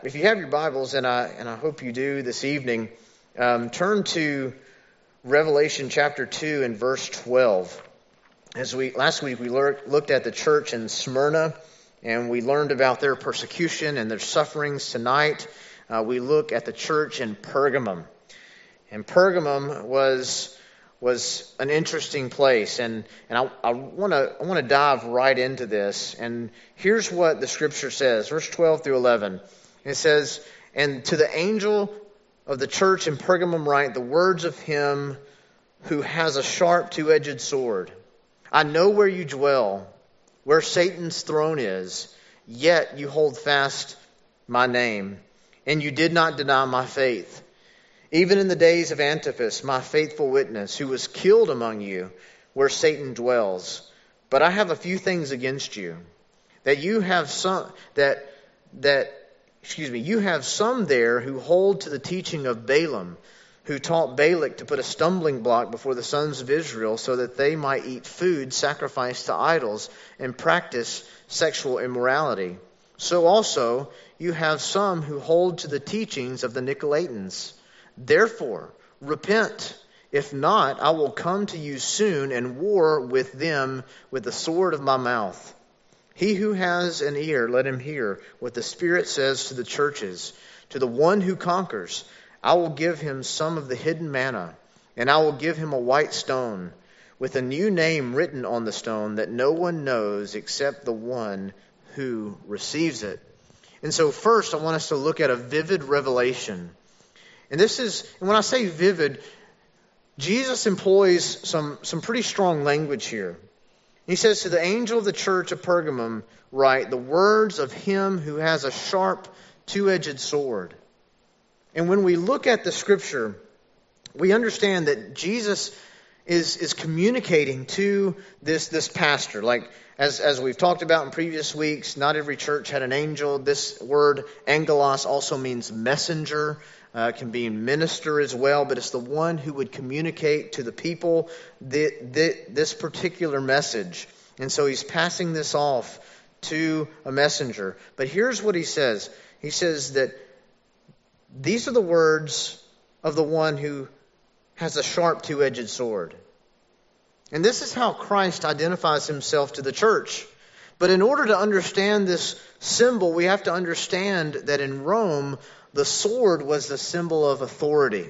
If you have your Bibles, and I hope you do this evening, turn to Revelation chapter 2 and verse 12. Last week we looked at the church in Smyrna, and we learned about their persecution and their sufferings. Tonight we look at the church in Pergamum. And Pergamum was an interesting place, and I want to dive right into this. And here's what the Scripture says, verse 12 through 11. It says, "And to the angel of the church in Pergamum write the words of him who has a sharp two-edged sword. I know where you dwell, where Satan's throne is, yet you hold fast my name, and you did not deny my faith. Even in the days of Antipas, my faithful witness, who was killed among you, where Satan dwells. But I have a few things against you, that you have some you have some there who hold to the teaching of Balaam, who taught Balak to put a stumbling block before the sons of Israel so that they might eat food sacrificed to idols and practice sexual immorality. So also you have some who hold to the teachings of the Nicolaitans. Therefore, repent. If not, I will come to you soon and war with them with the sword of my mouth. He who has an ear, let him hear what the Spirit says to the churches. To the one who conquers, I will give him some of the hidden manna, and I will give him a white stone with a new name written on the stone that no one knows except the one who receives it." And so first, I want us to look at a vivid revelation. And when I say vivid, Jesus employs some pretty strong language here. He says, "To the angel of the church of Pergamum write the words of him who has a sharp two-edged sword." And when we look at the Scripture, we understand that Jesus is communicating to this pastor. Like as we've talked about in previous weeks, not every church had an angel. This word angelos also means messenger. Can be minister as well, but it's the one who would communicate to the people this particular message. And so he's passing this off to a messenger. But here's what he says. He says that these are the words of the one who has a sharp two-edged sword. And this is how Christ identifies himself to the church. But in order to understand this symbol, we have to understand that in Rome, the sword was the symbol of authority.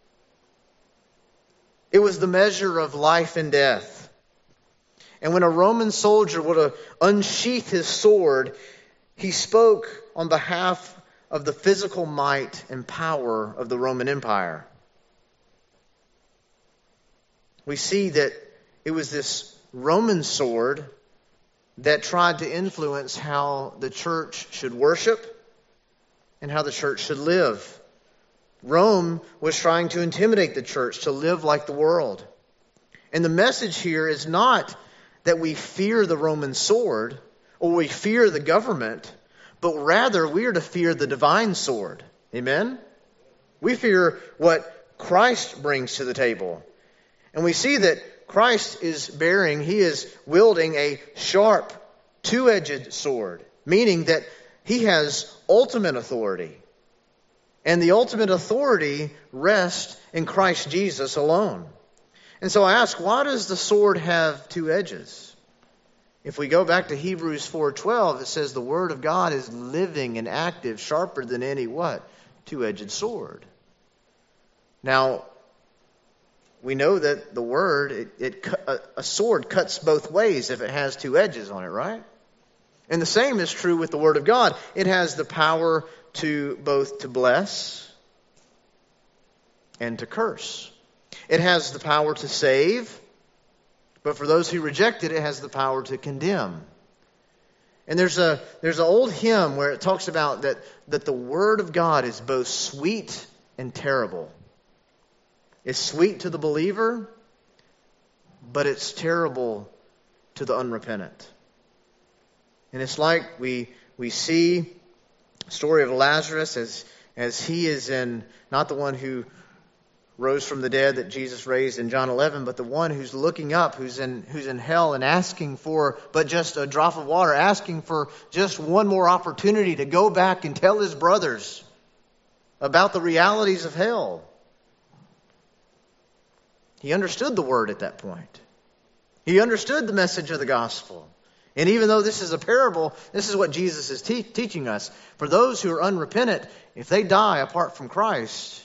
It was the measure of life and death. And when a Roman soldier would unsheath his sword, he spoke on behalf of the physical might and power of the Roman Empire. We see that it was this Roman sword that tried to influence how the church should worship and how the church should live. Rome was trying to intimidate the church to live like the world. And the message here is not that we fear the Roman sword or we fear the government, but rather we are to fear the divine sword. Amen? We fear what Christ brings to the table. And we see that Christ he is wielding a sharp, two-edged sword, meaning that he has ultimate authority. And the ultimate authority rests in Christ Jesus alone. And so I ask, why does the sword have two edges? If we go back to Hebrews 4:12, it says the word of God is living and active, sharper than any what? Two-edged sword. Now, we know that the word, a sword cuts both ways if it has two edges on it, right? And the same is true with the Word of God. It has the power to both to bless and to curse. It has the power to save, but for those who reject it, it has the power to condemn. And there's an old hymn where it talks about that the Word of God is both sweet and terrible. It's sweet to the believer, but it's terrible to the unrepentant. And it's like we see the story of Lazarus as he is in, not the one who rose from the dead that Jesus raised in John 11, but the one who's looking up, who's in hell and asking for but just a drop of water, asking for just one more opportunity to go back and tell his brothers about the realities of hell. He understood the word at that point. He understood the message of the gospel. And even though this is a parable, this is what Jesus is teaching us. For those who are unrepentant, if they die apart from Christ,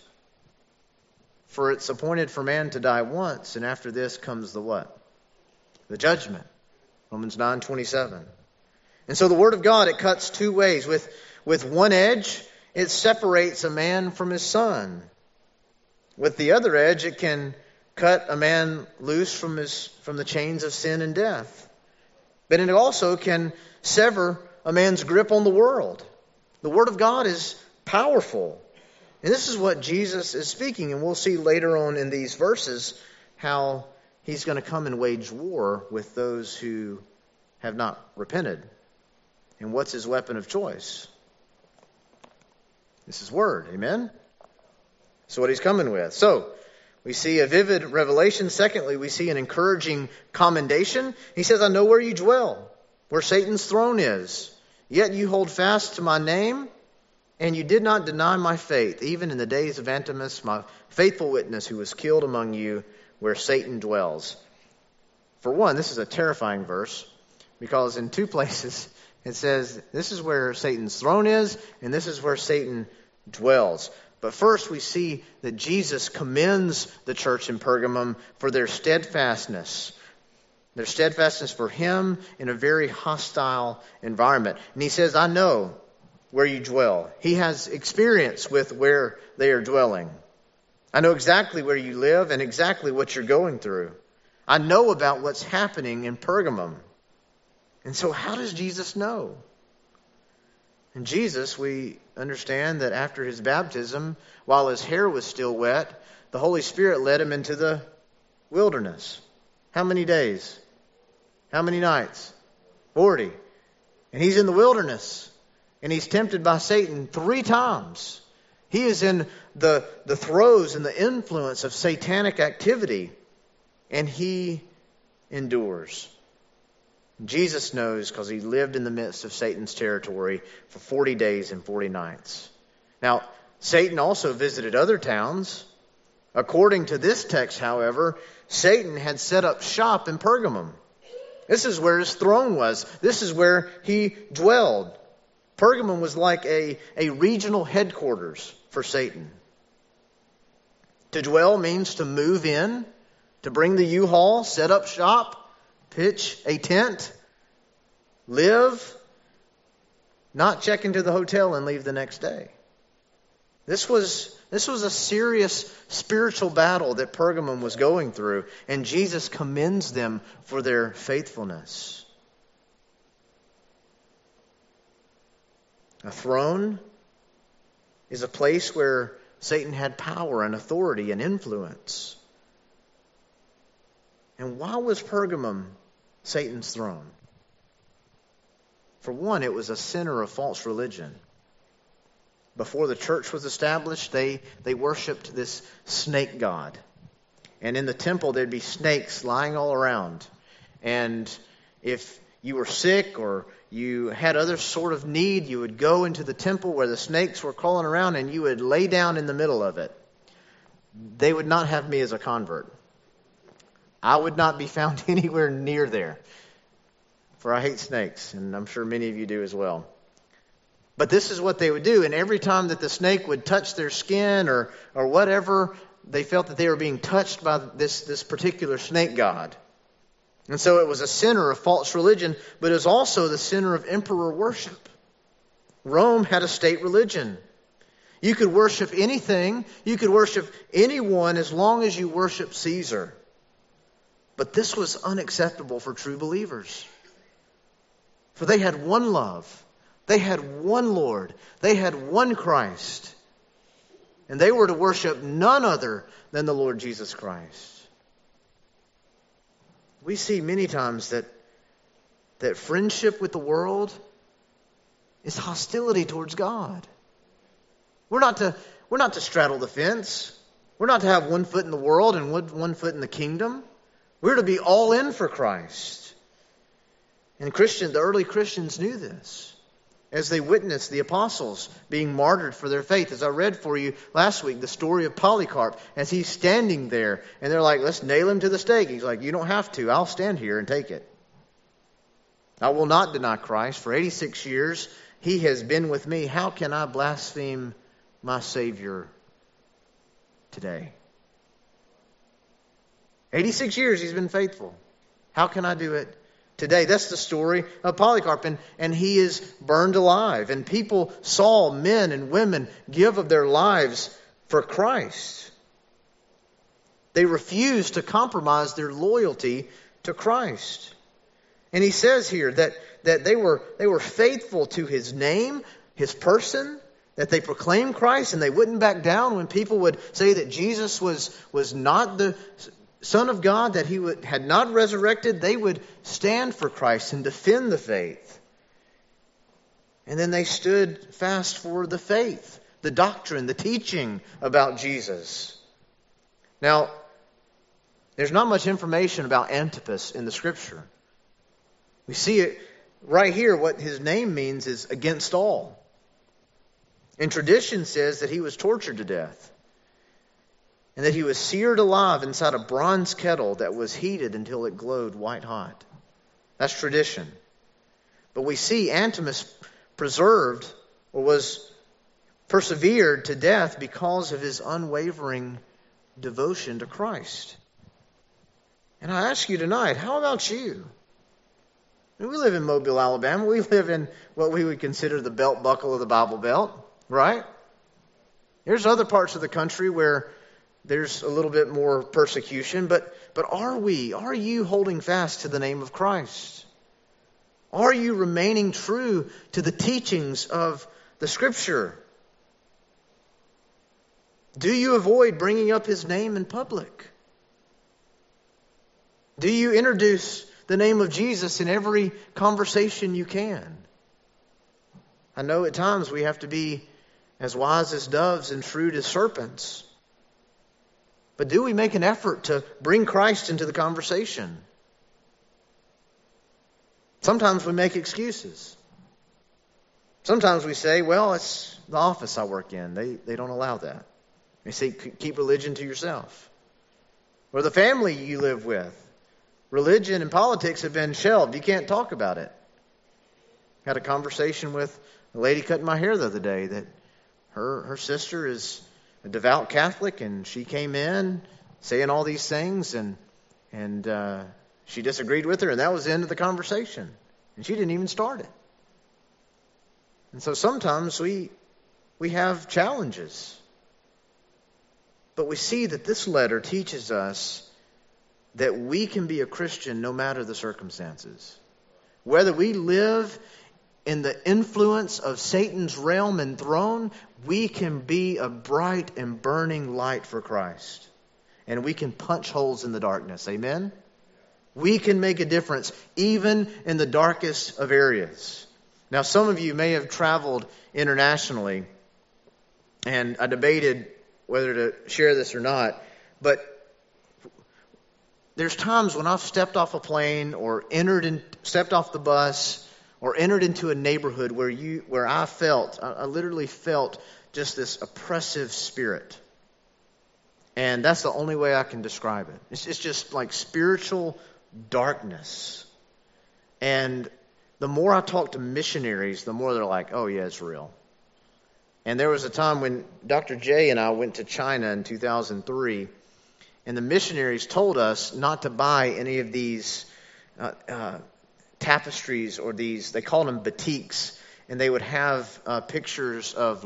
for it's appointed for man to die once, and after this comes the what? The judgment. Romans 9:27. And so the Word of God, it cuts two ways. With one edge, it separates a man from his son. With the other edge, it can cut a man loose from the chains of sin and death. But it also can sever a man's grip on the world. The Word of God is powerful. And this is what Jesus is speaking. And we'll see later on in these verses how he's going to come and wage war with those who have not repented. And what's his weapon of choice? This is word. Amen? That's what he's coming with. So, we see a vivid revelation. Secondly, we see an encouraging commendation. He says, I know where you dwell, where Satan's throne is. Yet you hold fast to my name, and you did not deny my faith, even in the days of Antipas, my faithful witness, who was killed among you, where Satan dwells. For one, this is a terrifying verse, because in two places it says, this is where Satan's throne is, and this is where Satan dwells. But first we see that Jesus commends the church in Pergamum for their steadfastness. Their steadfastness for him in a very hostile environment. And he says, I know where you dwell. He has experience with where they are dwelling. I know exactly where you live and exactly what you're going through. I know about what's happening in Pergamum. And so how does Jesus know? And Jesus, we understand that after his baptism, while his hair was still wet, the Holy Spirit led him into the wilderness. How many days? How many nights? 40. And he's in the wilderness. And he's tempted by Satan 3 times. He is in the throes and the influence of satanic activity. And he endures. Jesus knows because he lived in the midst of Satan's territory for 40 days and 40 nights. Now, Satan also visited other towns. According to this text, however, Satan had set up shop in Pergamum. This is where his throne was. This is where he dwelled. Pergamum was like a regional headquarters for Satan. To dwell means to move in, to bring the U-Haul, set up shop, pitch a tent, live, not check into the hotel and leave the next day. This was a serious spiritual battle that Pergamum was going through, and Jesus commends them for their faithfulness. A throne is a place where Satan had power and authority and influence. And why was Pergamum Satan's throne? For one, it was a center of false religion. Before the church was established, they worshipped this snake god. And in the temple, there'd be snakes lying all around. And if you were sick or you had other sort of need, you would go into the temple where the snakes were crawling around and you would lay down in the middle of it. They would not have me as a convert. I would not be found anywhere near there. For I hate snakes, and I'm sure many of you do as well. But this is what they would do. And every time that the snake would touch their skin or whatever, they felt that they were being touched by this particular snake god. And so it was a center of false religion, but it was also the center of emperor worship. Rome had a state religion. You could worship anything. You could worship anyone as long as you worship Caesar. But this was unacceptable for true believers. For they had one love. They had one Lord. They had one Christ. And they were to worship none other than the Lord Jesus Christ. We see many times that friendship with the world is hostility towards God. We're not to straddle the fence. We're not to have one foot in the world and one foot in the kingdom. We're to be all in for Christ. And the early Christians knew this as they witnessed the apostles being martyred for their faith. As I read for you last week, the story of Polycarp, as he's standing there, and they're like, let's nail him to the stake. He's like, you don't have to. I'll stand here and take it. I will not deny Christ. For 86 years, he has been with me. How can I blaspheme my Savior today? 86 years he's been faithful. How can I do it today? That's the story of Polycarp. And he is burned alive. And people saw men and women give of their lives for Christ. They refused to compromise their loyalty to Christ. And he says here that they were faithful to his name, his person, that they proclaimed Christ, and they wouldn't back down when people would say that Jesus was not the Son of God, that he had not resurrected. They would stand for Christ and defend the faith. And then they stood fast for the faith, the doctrine, the teaching about Jesus. Now, there's not much information about Antipas in the Scripture. We see it right here. What his name means is against all. And tradition says that he was tortured to death, and that he was seared alive inside a bronze kettle that was heated until it glowed white hot. That's tradition. But we see Antipas preserved, or was persevered to death because of his unwavering devotion to Christ. And I ask you tonight, how about you? I mean, we live in Mobile, Alabama. We live in what we would consider the belt buckle of the Bible Belt, right? There's other parts of the country where there's a little bit more persecution, but are you holding fast to the name of Christ? Are you remaining true to the teachings of the Scripture? Do you avoid bringing up his name in public? Do you introduce the name of Jesus in every conversation you can? I know at times we have to be as wise as doves and shrewd as serpents. But do we make an effort to bring Christ into the conversation? Sometimes we make excuses. Sometimes we say, well, it's the office I work in. They don't allow that. They say, keep religion to yourself. Or the family you live with. Religion and politics have been shelved. You can't talk about it. Had a conversation with a lady cutting my hair the other day that her sister is a devout Catholic, and she came in saying all these things, and she disagreed with her, and that was the end of the conversation. And she didn't even start it. And so sometimes we have challenges. But we see that this letter teaches us that we can be a Christian no matter the circumstances. Whether we live in the influence of Satan's realm and throne, we can be a bright and burning light for Christ. And we can punch holes in the darkness. Amen? We can make a difference even in the darkest of areas. Now, some of you may have traveled internationally, and I debated whether to share this or not, but there's times when I've stepped off a plane or stepped off the bus or entered into a neighborhood where I literally felt just this oppressive spirit. And that's the only way I can describe it. It's just like spiritual darkness. And the more I talk to missionaries, the more they're like, oh yeah, it's real. And there was a time when Dr. J and I went to China in 2003, and the missionaries told us not to buy any of these tapestries or they called them batiks, and they would have pictures of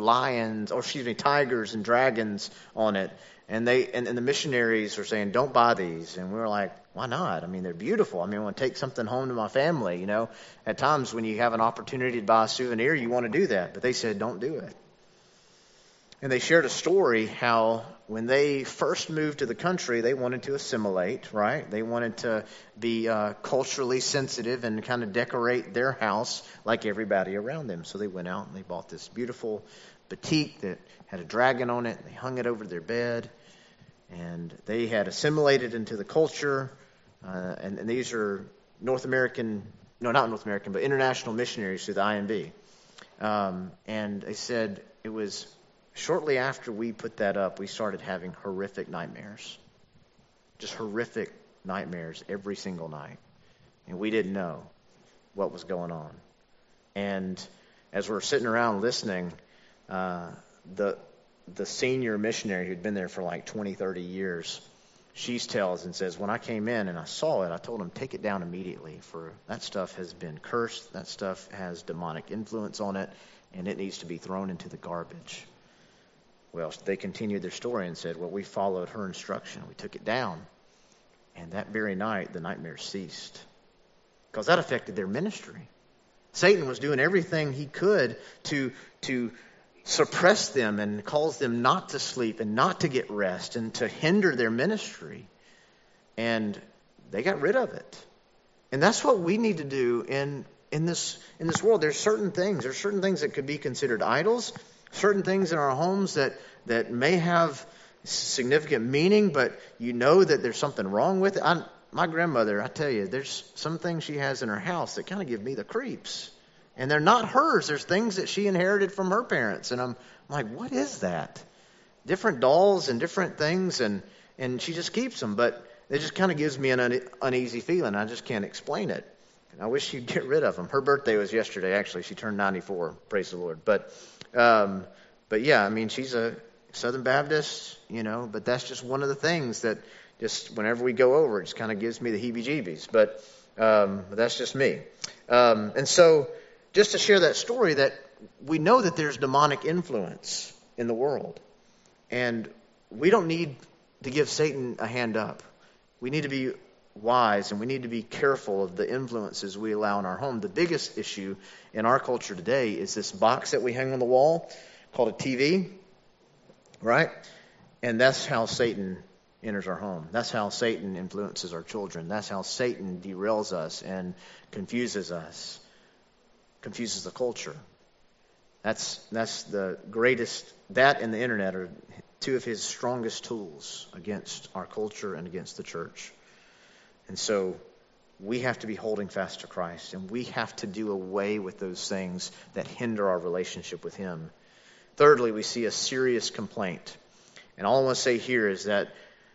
tigers and dragons on it. And the missionaries were saying, don't buy these. And we were like, why not? I mean, they're beautiful. I mean, I want to take something home to my family, you know. At times when you have an opportunity to buy a souvenir, you want to do that. But they said, don't do it. And they shared a story how when they first moved to the country, they wanted to assimilate, right? They wanted to be culturally sensitive and kind of decorate their house like everybody around them. So they went out and they bought this beautiful batik that had a dragon on it. They hung it over their bed. And they had assimilated into the culture, and these are international missionaries through the IMB. And they said it was shortly after we put that up, we started having horrific nightmares. Just horrific nightmares every single night. And we didn't know what was going on. And as we're sitting around listening, the senior missionary who'd been there for like 20, 30 years, she tells and says, when I came in and I saw it, I told him, take it down immediately, for that stuff has been cursed, that stuff has demonic influence on it, and it needs to be thrown into the garbage. Well, they continued their story and said, well, we followed her instruction. We took it down. And that very night, the nightmares ceased. Because that affected their ministry. Satan was doing everything he could to suppress them and cause them not to sleep and not to get rest and to hinder their ministry. And they got rid of it. And that's what we need to do in this world. There's certain things that could be considered idols, certain things in our homes that may have significant meaning, but you know that there's something wrong with it. My grandmother, I tell you, there's some things she has in her house that kind of give me the creeps. And they're not hers. There's things that she inherited from her parents. And I'm like, what is that? Different dolls and different things, and she just keeps them. But it just kind of gives me an uneasy feeling. I just can't explain it. And I wish she'd get rid of them. Her birthday was yesterday, actually. She turned 94. Praise the Lord. But yeah, I mean, she's a Southern Baptist, but that's just one of the things that just whenever we go over, it just kind of gives me the heebie-jeebies. But that's just me. And so just to share that story, that we know that there's demonic influence in the world. And we don't need to give Satan a hand up. We need to be wise, and we need to be careful of the influences we allow in our home. The biggest issue in our culture today is this box that we hang on the wall called a TV, right? And that's how Satan enters our home. That's how Satan influences our children. That's how Satan derails us and confuses us, confuses the culture. That's the greatest, that and the internet are two of his strongest tools against our culture and against the church. And so we have to be holding fast to Christ, and we have to do away with those things that hinder our relationship with him. Thirdly, we see a serious complaint. And all I want to say here is that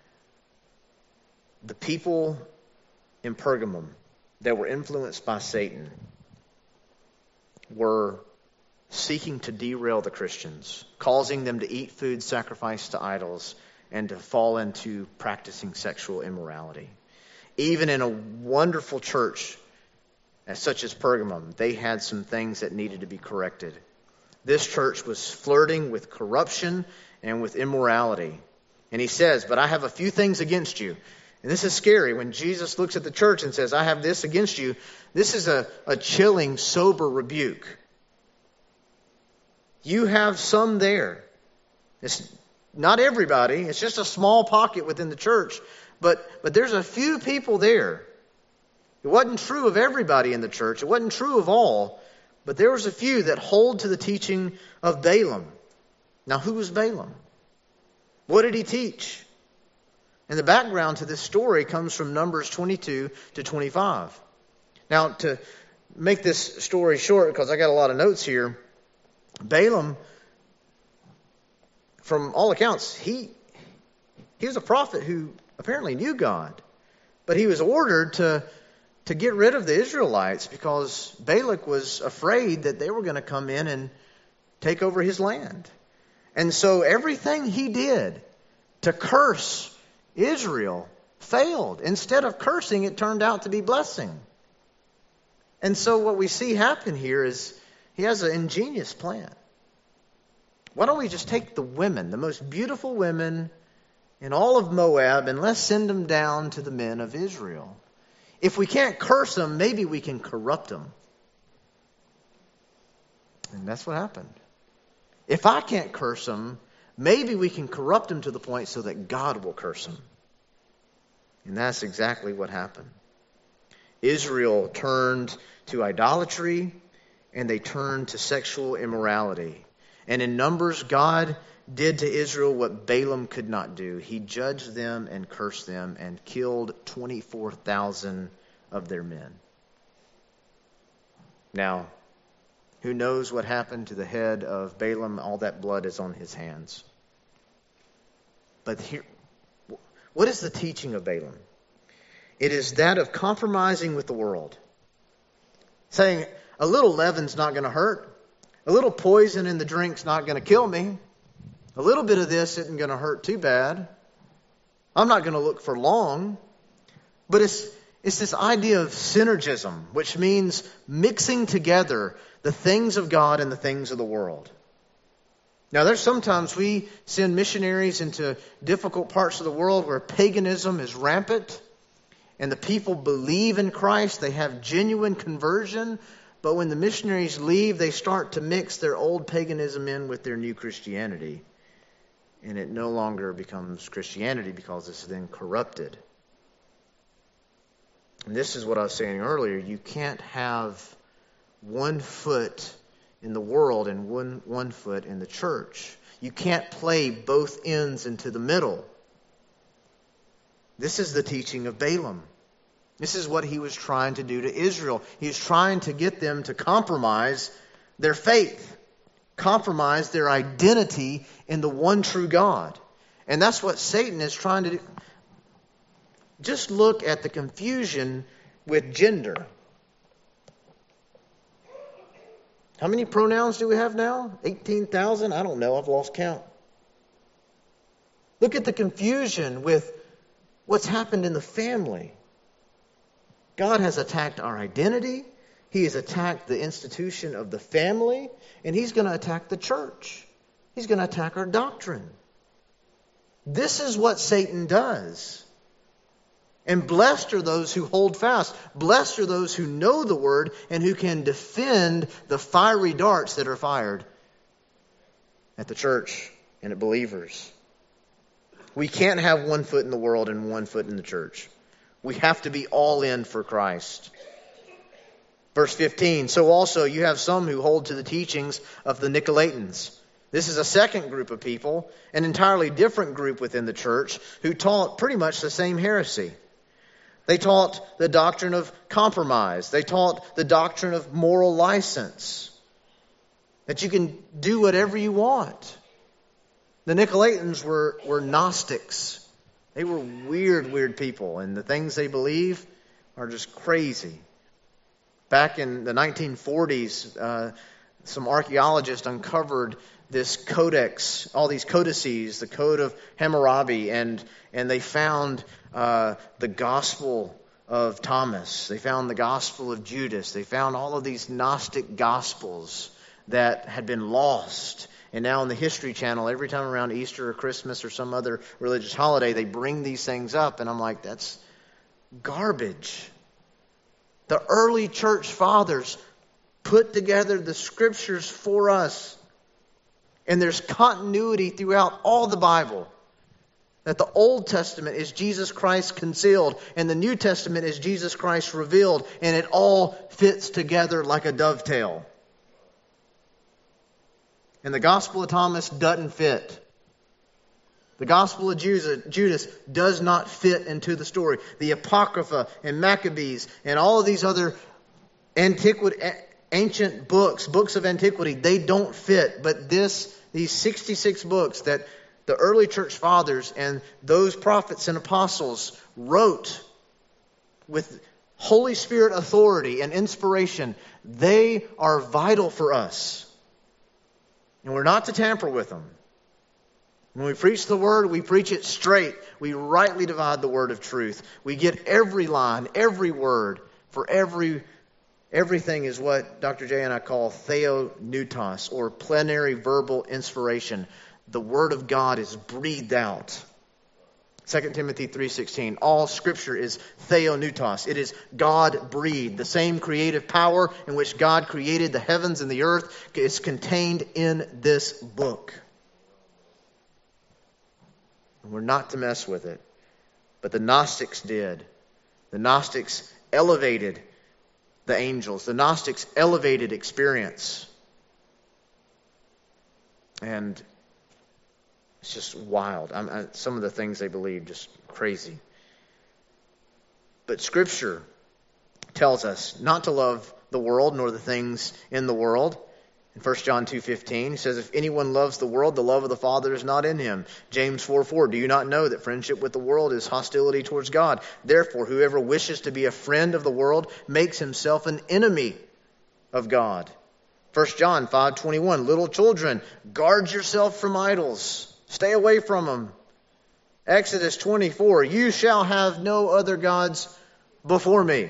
the people in Pergamum that were influenced by Satan were seeking to derail the Christians, causing them to eat food sacrificed to idols and to fall into practicing sexual immorality. Even in a wonderful church such as Pergamum, they had some things that needed to be corrected. This church was flirting with corruption and with immorality. And he says, but I have a few things against you. And this is scary. When Jesus looks at the church and says, I have this against you, this is a chilling, sober rebuke. You have some there. It's not everybody. It's just a small pocket within the church. But there's a few people there. It wasn't true of everybody in the church. It wasn't true of all. But there was a few that hold to the teaching of Balaam. Now, who was Balaam? What did he teach? And the background to this story comes from Numbers 22 to 25. Now, to make this story short, because I got a lot of notes here, Balaam, from all accounts, he was a prophet who apparently knew God. But he was ordered to get rid of the Israelites because Balak was afraid that they were going to come in and take over his land. And so everything he did to curse Israel failed. Instead of cursing, it turned out to be blessing. And so what we see happen here is he has an ingenious plan. Why don't we just take the women, the most beautiful women in all of Moab, and let's send them down to the men of Israel. If we can't curse them, maybe we can corrupt them. And that's what happened. If I can't curse them, maybe we can corrupt them to the point so that God will curse them. And that's exactly what happened. Israel turned to idolatry, and they turned to sexual immorality. And in Numbers, God did to Israel what Balaam could not do. He judged them and cursed them and killed 24,000 of their men. Now, who knows what happened to the head of Balaam? All that blood is on his hands. But here, what is the teaching of Balaam? It is that of compromising with the world. Saying, a little leaven's not going to hurt. A little poison in the drink's not going to kill me. A little bit of this isn't going to hurt too bad. I'm not going to look for long. But it's this idea of synergism, which means mixing together the things of God and the things of the world. Now, there's sometimes we send missionaries into difficult parts of the world where paganism is rampant and the people believe in Christ. They have genuine conversion. But when the missionaries leave, they start to mix their old paganism in with their new Christianity. And it no longer becomes Christianity because it's then corrupted. And this is what I was saying earlier. You can't have one foot in the world and one foot in the church. You can't play both ends into the middle. This is the teaching of Balaam. This is what he was trying to do to Israel. He was trying to get them to compromise their faith, compromise their identity in the one true God. And that's what Satan is trying to do. Just look at the confusion with gender. How many pronouns do we have now? 18,000? I don't know. I've lost count. Look at the confusion with what's happened in the family. God has attacked our identity. He has attacked the institution of the family. And He's going to attack the church. He's going to attack our doctrine. This is what Satan does. And blessed are those who hold fast. Blessed are those who know the word and who can defend the fiery darts that are fired at the church and at believers. We can't have one foot in the world and one foot in the church. We have to be all in for Christ. Verse 15, so also you have some who hold to the teachings of the Nicolaitans. This is a second group of people, an entirely different group within the church, who taught pretty much the same heresy. They taught the doctrine of compromise. They taught the doctrine of moral license. That you can do whatever you want. The Nicolaitans were Gnostics. They were weird people. And the things they believe are just crazy. Back in the 1940s, some archaeologists uncovered this codex, all these codices, the Code of Hammurabi, and they found the Gospel of Thomas. They found the Gospel of Judas. They found all of these Gnostic Gospels that had been lost. And now on the History Channel, every time around Easter or Christmas or some other religious holiday, they bring these things up. And I'm like, that's garbage. The early church fathers put together the scriptures for us. And there's continuity throughout all the Bible. That the Old Testament is Jesus Christ concealed, and the New Testament is Jesus Christ revealed, and it all fits together like a dovetail. And the Gospel of Thomas doesn't fit. The Gospel of Judas does not fit into the story. The Apocrypha and Maccabees and all of these other ancient books of antiquity, they don't fit. But these 66 books that the early church fathers and those prophets and apostles wrote with Holy Spirit authority and inspiration, they are vital for us. And we're not to tamper with them. When we preach the word, we preach it straight. We rightly divide the word of truth. We get every line, every word, for everything is what Dr. J and I call theopneustos, or plenary verbal inspiration. The word of God is breathed out. 2 Timothy 3:16. All scripture is theopneustos. It is God-breathed. The same creative power in which God created the heavens and the earth is contained in this book. And we're not to mess with it. But the Gnostics did. The Gnostics elevated the angels. The Gnostics elevated experience. And It's just wild. Some of the things they believe, just crazy. But Scripture tells us not to love the world nor the things in the world. In 1 John 2:15, he says, if anyone loves the world, the love of the Father is not in him. James 4:4, do you not know that friendship with the world is hostility towards God? Therefore, whoever wishes to be a friend of the world makes himself an enemy of God. 1 John 5:21, little children, guard yourself from idols. Stay away from them. Exodus 24, you shall have no other gods before me.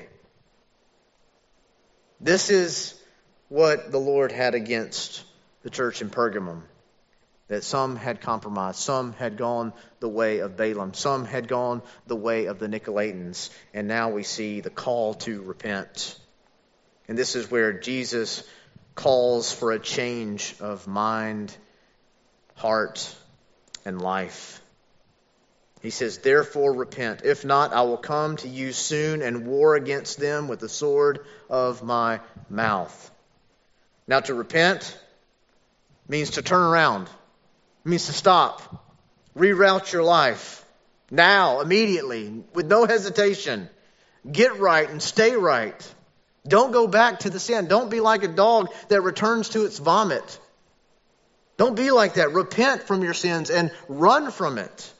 This is what the Lord had against the church in Pergamum. That some had compromised, some had gone the way of Balaam, some had gone the way of the Nicolaitans, and now we see the call to repent. And this is where Jesus calls for a change of mind, heart, and life. He says, therefore repent. If not, I will come to you soon and war against them with the sword of my mouth. Now, to repent means to turn around. It means to stop. Reroute your life. Now, immediately, with no hesitation. Get right and stay right. Don't go back to the sin. Don't be like a dog that returns to its vomit. Don't be like that. Repent from your sins and run from it.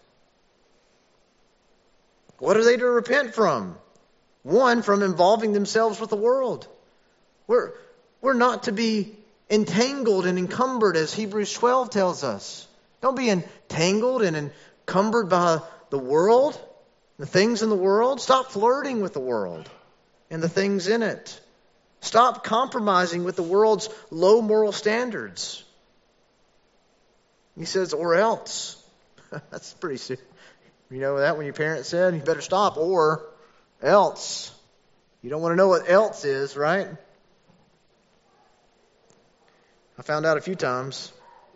What are they to repent from? One, from involving themselves with the world. We're not to be entangled and encumbered, as Hebrews 12 tells us. Don't be entangled and encumbered by the world, the things in the world. Stop flirting with the world and the things in it. Stop compromising with the world's low moral standards. He says, or else. That's pretty serious. You know that when your parents said, you better stop, or else. You don't want to know what else is, right? I found out a few times.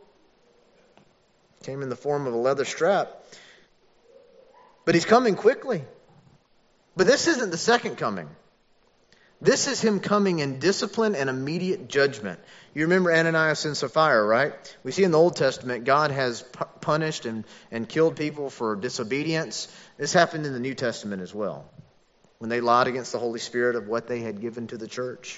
Came in the form of a leather strap. But he's coming quickly. But this isn't the second coming. This is him coming in discipline and immediate judgment. You remember Ananias and Sapphira, right? We see in the Old Testament, God has punished and killed people for disobedience. This happened in the New Testament as well, when they lied against the Holy Spirit of what they had given to the church.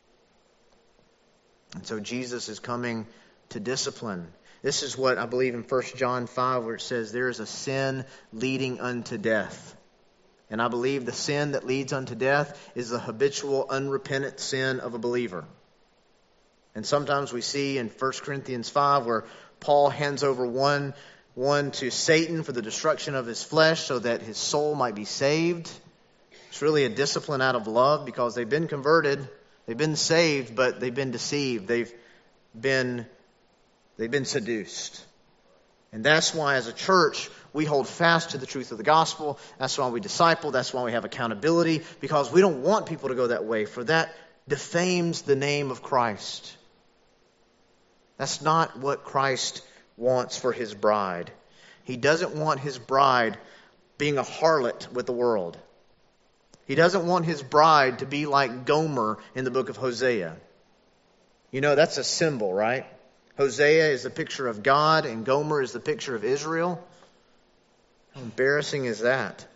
And so Jesus is coming to discipline. This is what I believe in 1 John 5, where it says there is a sin leading unto death. And I believe the sin that leads unto death is the habitual, unrepentant sin of a believer. And sometimes we see in 1 Corinthians 5 where Paul hands over one to Satan for the destruction of his flesh so that his soul might be saved. It's really a discipline out of love because they've been converted, they've been saved, but they've been deceived. They've been seduced. And that's why as a church, we hold fast to the truth of the gospel. That's why we disciple. That's why we have accountability, because we don't want people to go that way, for that defames the name of Christ. That's not what Christ wants for his bride. He doesn't want his bride being a harlot with the world. He doesn't want his bride to be like Gomer in the book of Hosea. You know, that's a symbol, right? Hosea is the picture of God, and Gomer is the picture of Israel. How embarrassing is that?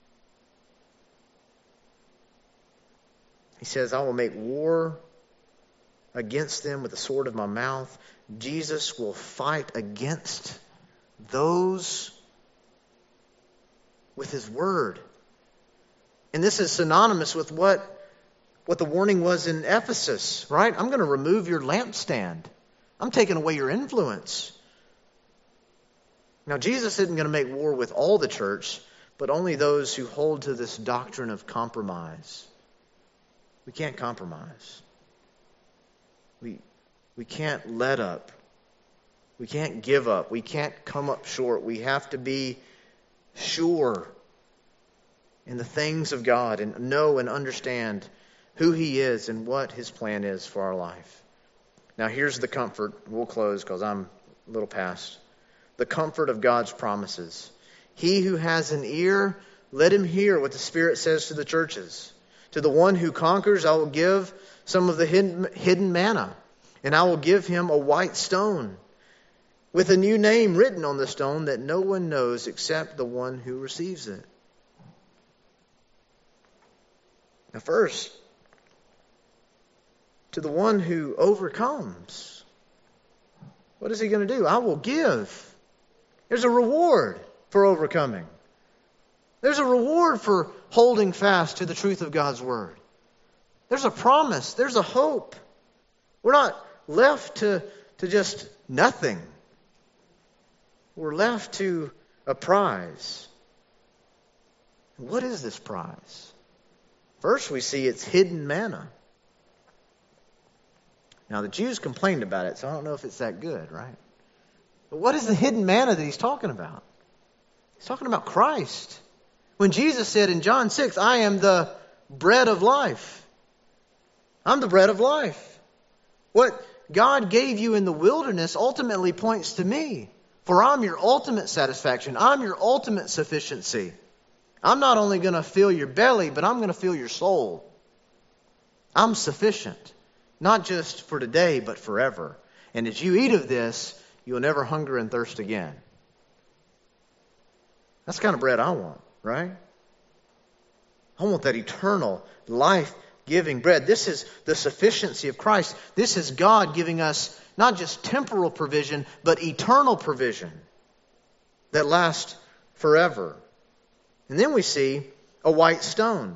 He says, I will make war against them with the sword of my mouth. Jesus will fight against those with his word. And this is synonymous with what the warning was in Ephesus, right? I'm going to remove your lampstand. I'm taking away your influence. Now, Jesus isn't going to make war with all the church, but only those who hold to this doctrine of compromise. We can't compromise. We can't let up. We can't give up. We can't come up short. We have to be sure in the things of God and know and understand who he is and what his plan is for our life. Now here's the comfort. We'll close because I'm a little past. The comfort of God's promises. He who has an ear, let him hear what the Spirit says to the churches. To the one who conquers, I will give some of the hidden manna, and I will give him a white stone. with a new name written on the stone that no one knows except the one who receives it. Now first, to the one who overcomes, what is he going to do? I will give. There's a reward for overcoming. There's a reward for holding fast to the truth of God's word. There's a promise. There's a hope. We're not left to just nothing. We're left to a prize. What is this prize? First, we see it's hidden manna. Now, the Jews complained about it, so I don't know if it's that good, right? But what is the hidden manna that he's talking about? He's talking about Christ. When Jesus said in John 6, I am the bread of life. I'm the bread of life. What God gave you in the wilderness ultimately points to me. For I'm your ultimate satisfaction. I'm your ultimate sufficiency. I'm not only going to fill your belly, but I'm going to fill your soul. I'm sufficient. Not just for today, but forever. And as you eat of this, you'll never hunger and thirst again. That's the kind of bread I want, right? I want that eternal, life-giving bread. This is the sufficiency of Christ. This is God giving us not just temporal provision, but eternal provision that lasts forever. And then we see a white stone.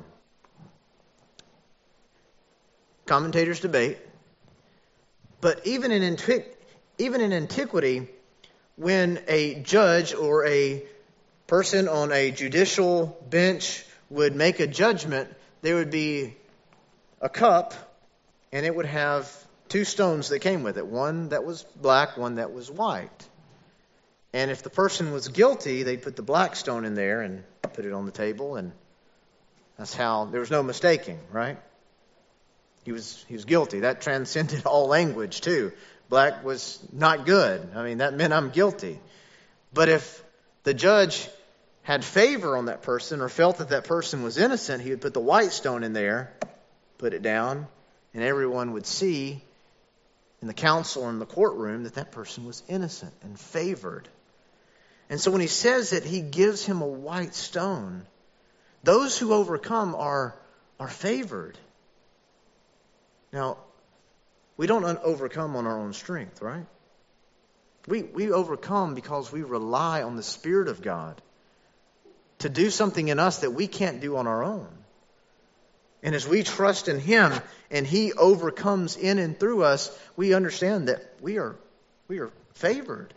Commentators debate. But even in antiquity, when a judge or a person on a judicial bench would make a judgment, there would be a cup, and it would have two stones that came with it. One that was black, one that was white. And if the person was guilty, they'd put the black stone in there and put it on the table, and that's how there was no mistaking, right? He was guilty. That transcended all language too. Black was not good. I mean, that meant I'm guilty. But if the judge had favor on that person or felt that that person was innocent, he would put the white stone in there, put it down, and everyone would see in the council in the courtroom that that person was innocent and favored. And so when he says that he gives him a white stone, those who overcome are favored. Now, we don't overcome on our own strength, right? We overcome because we rely on the Spirit of God to do something in us that we can't do on our own. And as we trust in Him and He overcomes in and through us, we understand that we are favored.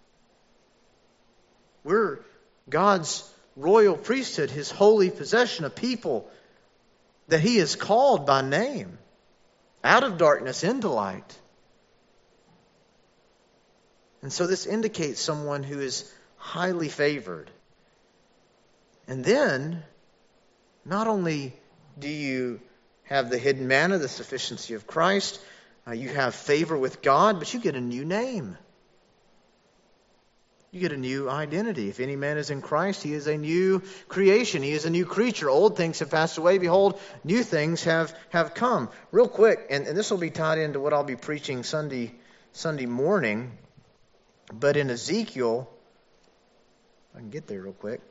We're God's royal priesthood, His holy possession, a people that He has called by name, out of darkness into light. And so this indicates someone who is highly favored. And then, not only do you have the hidden manna, the sufficiency of Christ, you have favor with God, but you get a new name. You get a new identity. If any man is in Christ, he is a new creation. He is a new creature. Old things have passed away. Behold, new things have come. Real quick, and this will be tied into what I'll be preaching Sunday morning. But in Ezekiel, I can get there real quick.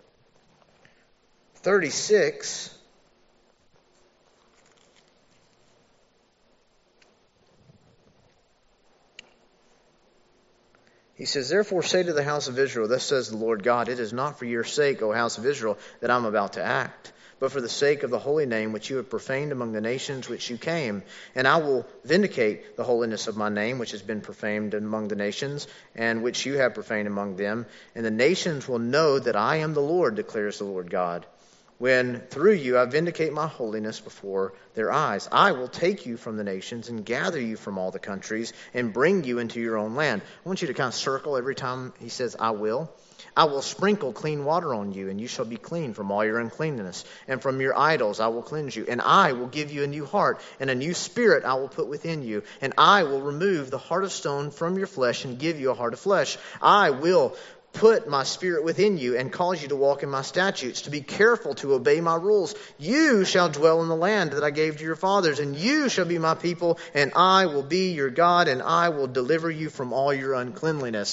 36. He says, therefore say to the house of Israel, thus says the Lord God, it is not for your sake, O house of Israel, that I'm about to act, but for the sake of the holy name which you have profaned among the nations which you came. And I will vindicate the holiness of my name which has been profaned among the nations, and which you have profaned among them. And the nations will know that I am the Lord, declares the Lord God, when through you I vindicate my holiness before their eyes. I will take you from the nations and gather you from all the countries and bring you into your own land. I want you to kind of circle every time he says, I will. I will sprinkle clean water on you, and you shall be clean from all your uncleanness. And from your idols I will cleanse you. And I will give you a new heart, and a new spirit I will put within you. And I will remove the heart of stone from your flesh and give you a heart of flesh. I will put my spirit within you and cause you to walk in my statutes, to be careful to obey my rules. You shall dwell in the land that I gave to your fathers, and you shall be my people, and I will be your God, and I will deliver you from all your uncleanliness.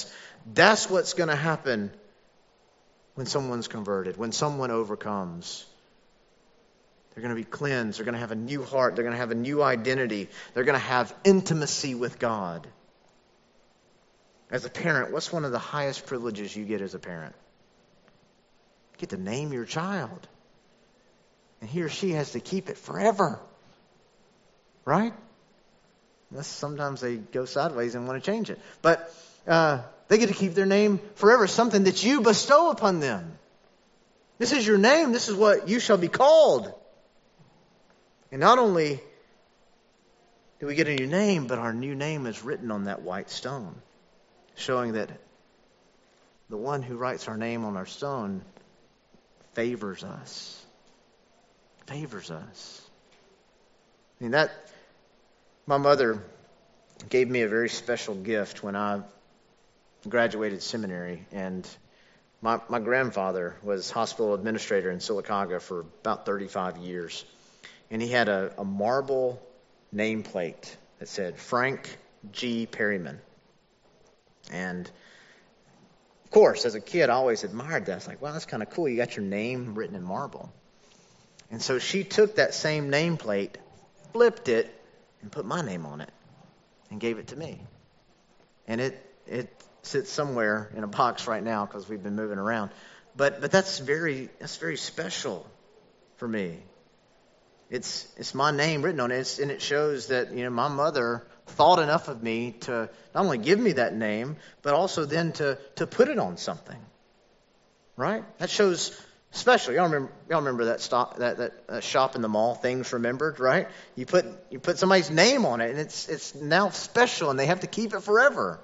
That's what's going to happen when someone's converted, when someone overcomes. They're going to be cleansed. They're going to have a new heart. They're going to have a new identity. They're going to have intimacy with God. As a parent, what's one of the highest privileges you get as a parent? You get to name your child. And he or she has to keep it forever. Right? Unless sometimes they go sideways and want to change it. But they get to keep their name forever, something that you bestow upon them. This is your name. This is what you shall be called. And not only do we get a new name, but our new name is written on that white stone, showing that the one who writes our name on our stone favors us. Favors us. I mean, my mother gave me a very special gift when I graduated seminary, and my grandfather was hospital administrator in Sylacauga for about 35 years, and he had a marble nameplate that said Frank G. Perryman. And of course, as a kid, I always admired that. I was like, wow, that's kind of cool. You got your name written in marble. And so she took that same nameplate, flipped it, and put my name on it and gave it to me. And it sits somewhere in a box right now because we've been moving around. But that's very special for me. It's my name written on it, and it shows that my mother thought enough of me to not only give me that name, but also then to put it on something. Right? That shows special. Y'all remember that shop in the mall, Things Remembered, right? You put somebody's name on it, and it's now special, and they have to keep it forever.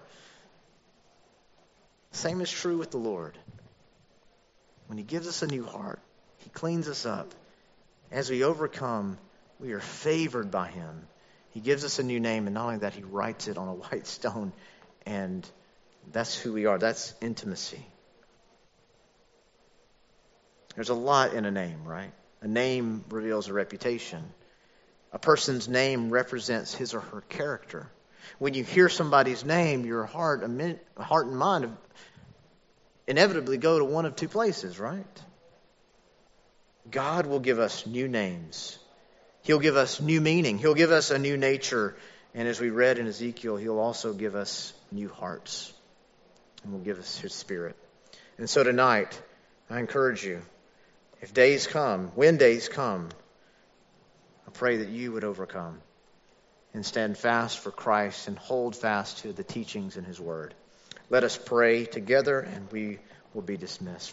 Same is true with the Lord. When He gives us a new heart, He cleans us up. As we overcome, we are favored by Him. He gives us a new name, and not only that, He writes it on a white stone, and that's who we are. That's intimacy. There's a lot in a name, right? A name reveals a reputation. A person's name represents his or her character. When you hear somebody's name, your heart and mind inevitably go to one of two places, right? God will give us new names. He'll give us new meaning. He'll give us a new nature. And as we read in Ezekiel, He'll also give us new hearts. And will give us His Spirit. And so tonight, I encourage you, when days come, I pray that you would overcome and stand fast for Christ and hold fast to the teachings in His Word. Let us pray together, and we will be dismissed.